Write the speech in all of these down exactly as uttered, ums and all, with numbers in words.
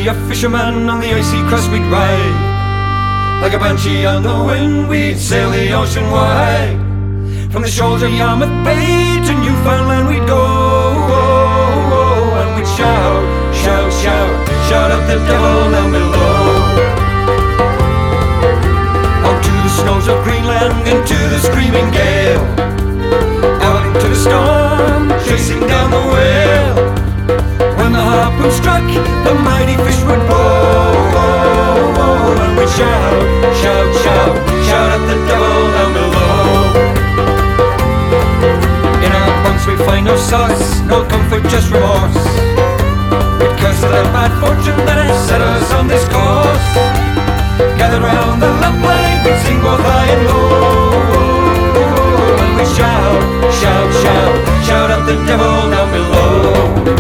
be a fisherman on the icy crest we'd ride. Like a banshee on the wind we'd sail the ocean wide. From the shores of Yarmouth Bay to Newfoundland we'd go, and we'd shout, shout, shout, shout at the devil down below. Out to the snows of Greenland, into the screaming gale, out into the storm, chasing down the whale. When the harpoon struck, the mighty fish would blow, and we'd shout, shout, shout, shout at the devil down below. In our bunks we'd find no solace, no comfort, just remorse. We'd curse the bad fortune that had set us on this course. Gathered round the lamplight, we'd sing both high and low, and we'd shout, shout, shout, shout at the devil down below.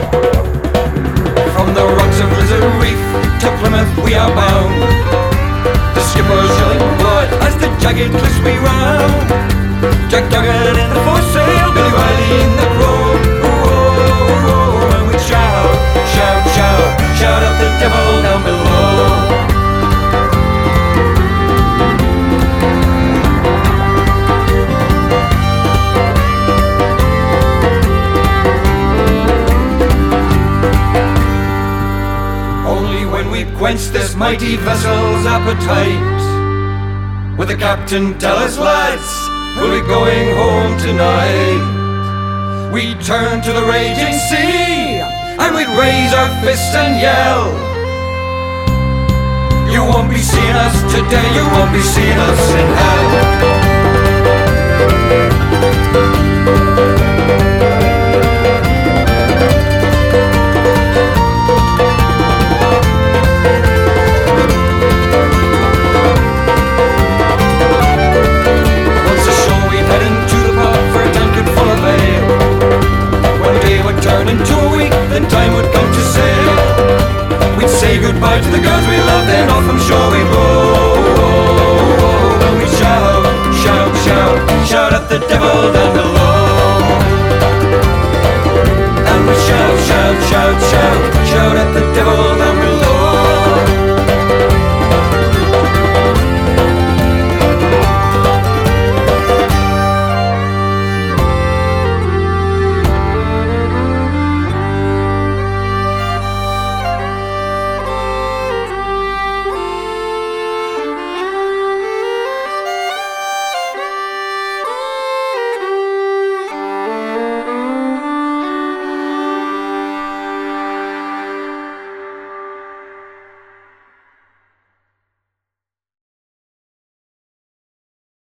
From the rocks of Lizard Reef to Plymouth we are bound. The skipper's yelling blood as the jagged cliffs we round. Jack Duggan in the foresail, Billy Riley in the crow, and we'd shout, shout, shout, shout at the devil down below. Quench this mighty vessel's appetite, with the captain tell us, lads, we'll be going home tonight. We'd turn to the raging sea, and we'd raise our fists and yell. You won't be seeing us today, you won't be seeing us in hell.